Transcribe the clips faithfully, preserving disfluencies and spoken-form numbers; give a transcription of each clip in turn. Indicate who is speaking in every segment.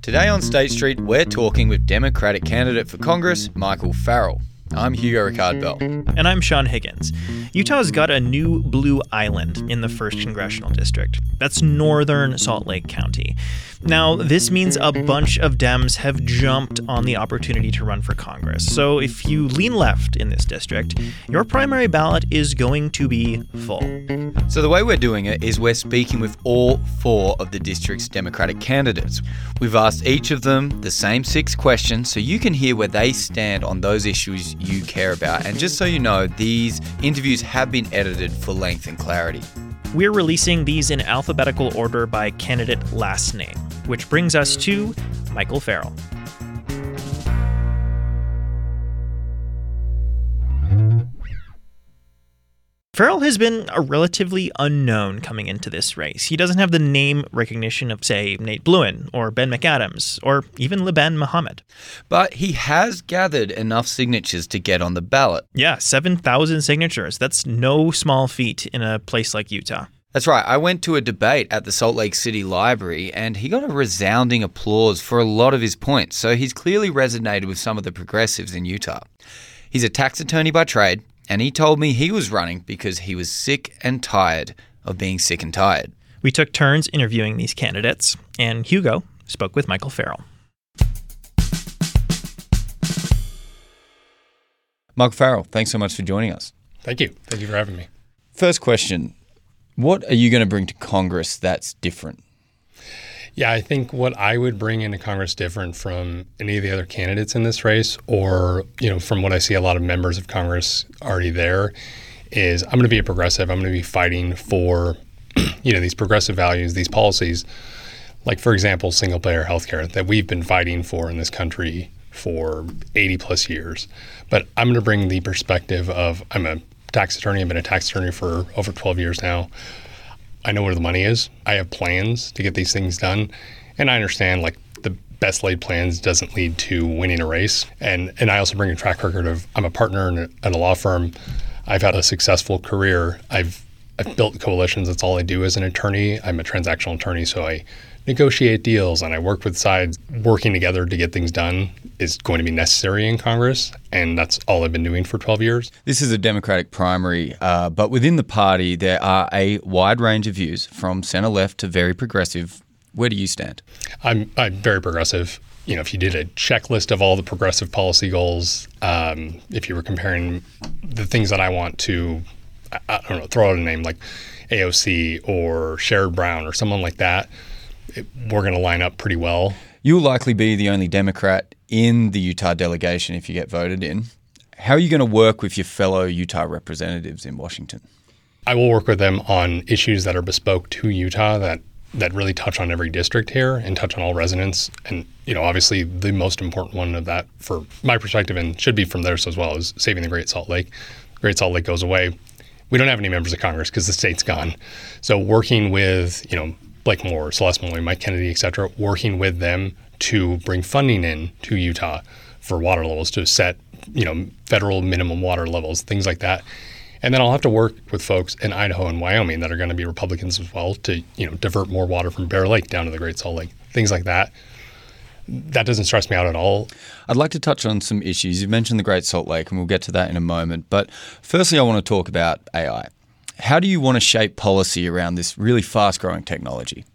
Speaker 1: Today on State Street, we're talking with Democratic candidate for Congress, Michael Farrell. I'm Hugo Ricard-Bell.
Speaker 2: And I'm Sean Higgins. Utah's got a new blue island in the first Congressional District. That's northern Salt Lake County. Now, this means a bunch of Dems have jumped on the opportunity to run for Congress. So if you lean left in this district, your primary ballot is going to be full.
Speaker 1: So the way we're doing it is we're speaking with all four of the district's Democratic candidates. We've asked each of them the same six questions so you can hear where they stand on those issues you care about. And just so you know, these interviews have been edited for length and clarity.
Speaker 2: We're releasing these in alphabetical order by candidate last name, which brings us to Michael Farrell. Farrell has been a relatively unknown coming into this race. He doesn't have the name recognition of, say, Nate Bluin or Ben McAdams or even Liban Mohammed.
Speaker 1: But he has gathered enough signatures to get on the ballot.
Speaker 2: Yeah, seven thousand signatures. That's no small feat in a place like Utah.
Speaker 1: That's right. I went to a debate at the Salt Lake City Library and he got a resounding applause for a lot of his points. So he's clearly resonated with some of the progressives in Utah. He's a tax attorney by trade. And he told me he was running because he was sick and tired of being sick and tired.
Speaker 2: We took turns interviewing these candidates, and Hugo spoke with Michael Farrell.
Speaker 1: Michael Farrell, thanks so much for joining us.
Speaker 3: Thank you. Thank you for having me.
Speaker 1: First question, what are you going to bring to Congress that's different?
Speaker 3: Yeah, I think what I would bring into Congress different from any of the other candidates in this race, or, you know, from what I see a lot of members of Congress already there, is I'm going to be a progressive. I'm going to be fighting for, you know, these progressive values, these policies, like, for example, single-payer healthcare that we've been fighting for in this country for eighty plus years. But I'm going to bring the perspective of, I'm a tax attorney. I've been a tax attorney for over twelve years now. I know where the money is. I have plans to get these things done. And I understand, like, the best laid plans doesn't lead to winning a race. And and I also bring a track record of, I'm a partner in a, in a law firm. I've had a successful career. I've I've built coalitions. That's all I do as an attorney. I'm a transactional attorney, so I negotiate deals and I work with sides. Working together to get things done is going to be necessary in Congress, and that's all I've been doing for twelve years.
Speaker 1: This is a Democratic primary, uh, but within the party there are a wide range of views from center left to very progressive. Where do you stand?
Speaker 3: I'm I'm very progressive. You know, if you did a checklist of all the progressive policy goals, um, if you were comparing the things that I want to, I, I don't know, throw out a name like A O C or Sherrod Brown or someone like that, it, we're going to line up pretty well.
Speaker 1: You'll likely be the only Democrat in the Utah delegation if you get voted in. How are you going to work with your fellow Utah representatives in Washington?
Speaker 3: I will work with them on issues that are bespoke to Utah that, that really touch on every district here and touch on all residents. And, you know, obviously the most important one of that, for my perspective, and should be from theirs as well, is saving the Great Salt Lake. Great Salt Lake goes away. We don't have any members of Congress because the state's gone. So working with, you know, Blake Moore, Celeste Malloy, Mike Kennedy, et cetera, working with them to bring funding in to Utah for water levels, to set, you know, federal minimum water levels, things like that. And then I'll have to work with folks in Idaho and Wyoming that are going to be Republicans as well to, you know, divert more water from Bear Lake down to the Great Salt Lake, things like that. That doesn't stress me out at all.
Speaker 1: I'd like to touch on some issues. You've mentioned the Great Salt Lake, and we'll get to that in a moment. But firstly, I want to talk about A I. How do you want to shape policy around this really fast-growing technology?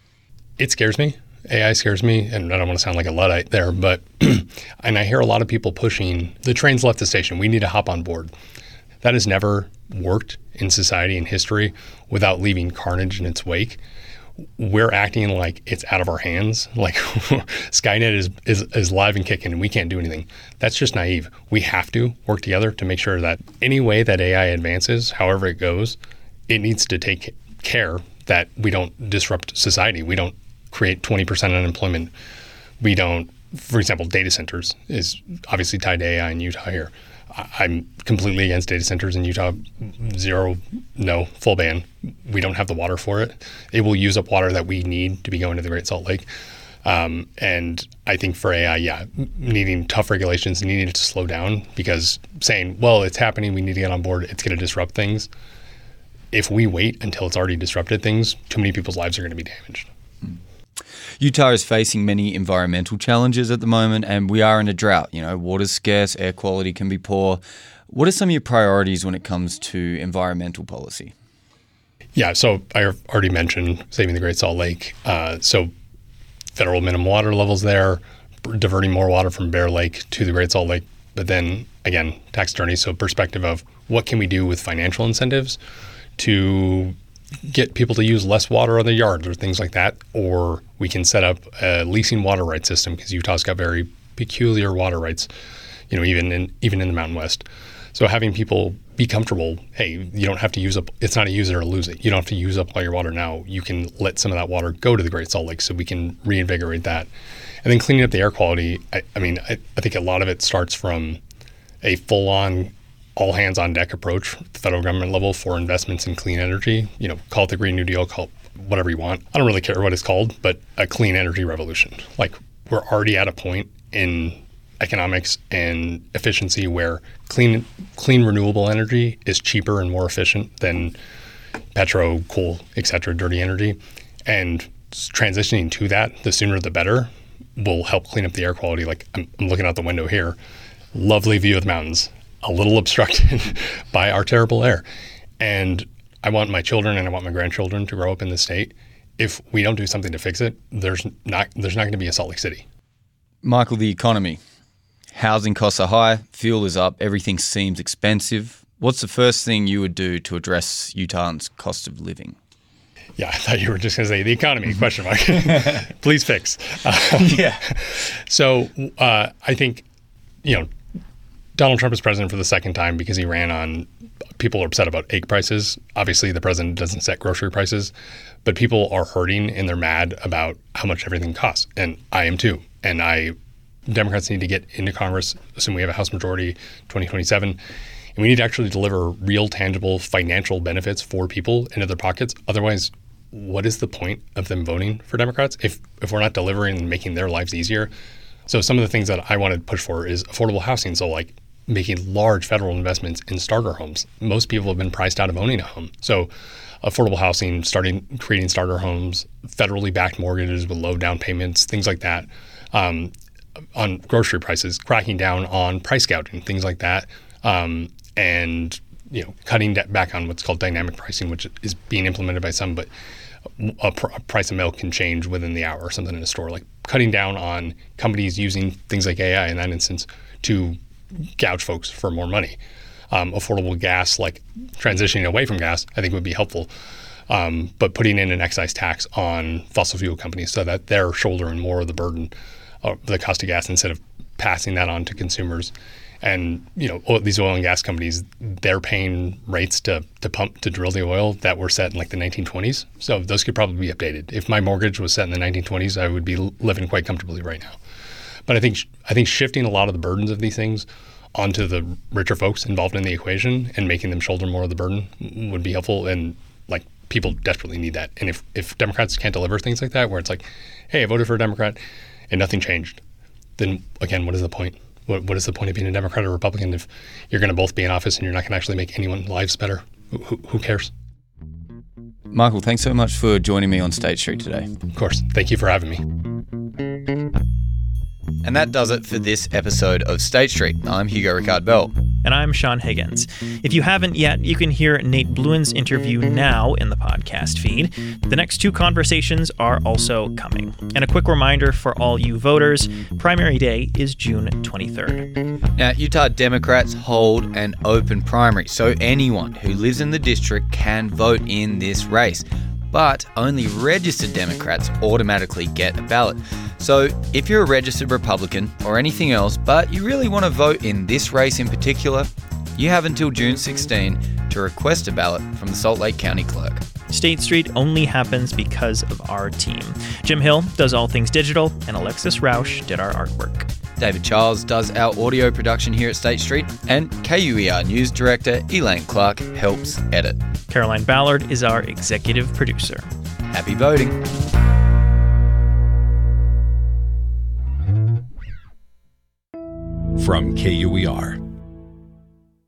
Speaker 3: It scares me. A I scares me, and I don't want to sound like a Luddite there, but and I hear a lot of people pushing, the train's left the station, we need to hop on board. That has never worked in society in history without leaving carnage in its wake. We're acting like it's out of our hands, like Skynet is, is is live and kicking and we can't do anything. That's just naive. We have to work together to make sure that any way that A I advances, however it goes, it needs to take care that we don't disrupt society. We don't create twenty percent unemployment. We don't, for example, data centers is obviously tied to A I in Utah here. I'm completely against data centers in Utah. Zero, no, full ban. We don't have the water for it. It will use up water that we need to be going to the Great Salt Lake. Um, and I think for A I, yeah, needing tough regulations, needing it to slow down, because saying, well, it's happening, we need to get on board, it's going to disrupt things. If we wait until it's already disrupted things, too many people's lives are going to be damaged.
Speaker 1: Utah is facing many environmental challenges at the moment, and we are in a drought. You know, water's scarce, air quality can be poor. What are some of your priorities when it comes to environmental policy?
Speaker 3: Yeah, so I already mentioned saving the Great Salt Lake. Uh, so federal minimum water levels there, diverting more water from Bear Lake to the Great Salt Lake. But then again, tax attorney, so perspective of what can we do with financial incentives to get people to use less water on their yards or things like that. Or we can set up a leasing water rights system, because Utah's got very peculiar water rights, you know, even in even in the Mountain West. So having people be comfortable, hey, you don't have to use up, it's not a use it or lose it. You don't have to use up all your water now. You can let some of that water go to the Great Salt Lake so we can reinvigorate that. And then cleaning up the air quality, I, I mean, I, I think a lot of it starts from a full-on, all-hands-on-deck approach at the federal government level for investments in clean energy. You know, call it the Green New Deal, call it whatever you want. I don't really care what it's called, but a clean energy revolution. Like, we're already at a point in economics and efficiency where clean, clean renewable energy is cheaper and more efficient than petro, coal, et cetera, dirty energy. And transitioning to that, the sooner the better, will help clean up the air quality. Like, I'm, I'm looking out the window here, lovely view of the mountains, a little obstructed by our terrible air. And I want my children and I want my grandchildren to grow up in this state. If we don't do something to fix it, there's not there's not going to be a Salt Lake City.
Speaker 1: Michael, the economy. Housing costs are high, fuel is up, everything seems expensive. What's the first thing you would do to address Utahns' cost of living?
Speaker 3: Yeah, I thought you were just going to say the economy, question mark. Please fix. Um,
Speaker 1: yeah.
Speaker 3: So uh, I think, you know, Donald Trump is president for the second time because he ran on, people are upset about egg prices. Obviously, the president doesn't set grocery prices, but people are hurting and they're mad about how much everything costs. And I am too. And I, Democrats need to get into Congress, assuming we have a House majority twenty twenty-seven. And we need to actually deliver real, tangible financial benefits for people into their pockets. Otherwise, what is the point of them voting for Democrats if, if we're not delivering and making their lives easier? So some of the things that I want to push for is affordable housing. So like making large federal investments in starter homes. Most people have been priced out of owning a home. So affordable housing, starting creating starter homes, federally backed mortgages with low down payments, things like that. Um, on grocery prices, cracking down on price gouging, things like that. Um, and you know, cutting back on what's called dynamic pricing, which is being implemented by some, but a, pr- a price of milk can change within the hour or something in a store. Like cutting down on companies using things like A I in that instance to gouge folks for more money. Um, affordable gas, like transitioning away from gas, I think would be helpful. Um, but putting in an excise tax on fossil fuel companies so that they're shouldering more of the burden of the cost of gas instead of passing that on to consumers. And, you know, oil, these oil and gas companies, they're paying rates to, to pump, to drill the oil that were set in like the nineteen twenties. So those could probably be updated. If my mortgage was set in the nineteen twenties, I would be living quite comfortably right now. But I think I think shifting a lot of the burdens of these things onto the richer folks involved in the equation and making them shoulder more of the burden would be helpful. And like people desperately need that. And if, if Democrats can't deliver things like that, where it's like, hey, I voted for a Democrat and nothing changed, then again, what is the point? What, what is the point of being a Democrat or Republican if you're going to both be in office and you're not going to actually make anyone's lives better? Who, who cares?
Speaker 1: Michael, thanks so much for joining me on State Street today.
Speaker 3: Of course. Thank you for having me.
Speaker 1: And that does it for this episode of State Street. I'm Hugo Ricard-Bell.
Speaker 2: And I'm Sean Higgins. If you haven't yet, you can hear Nate Bluin's interview now in the podcast feed. The next two conversations are also coming. And a quick reminder for all you voters, primary day is June twenty-third.
Speaker 1: Now, Utah Democrats hold an open primary, so anyone who lives in the district can vote in this race. But only registered Democrats automatically get a ballot. So if you're a registered Republican or anything else, but you really want to vote in this race in particular, you have until June sixteenth to request a ballot from the Salt Lake County Clerk.
Speaker 2: State Street only happens because of our team. Jim Hill does all things digital, and Alexis Roush did our artwork.
Speaker 1: David Charles does our audio production here at State Street, and K U E R News Director Elaine Clark helps edit.
Speaker 2: Caroline Ballard is our executive producer.
Speaker 1: Happy voting.
Speaker 4: From K U E R,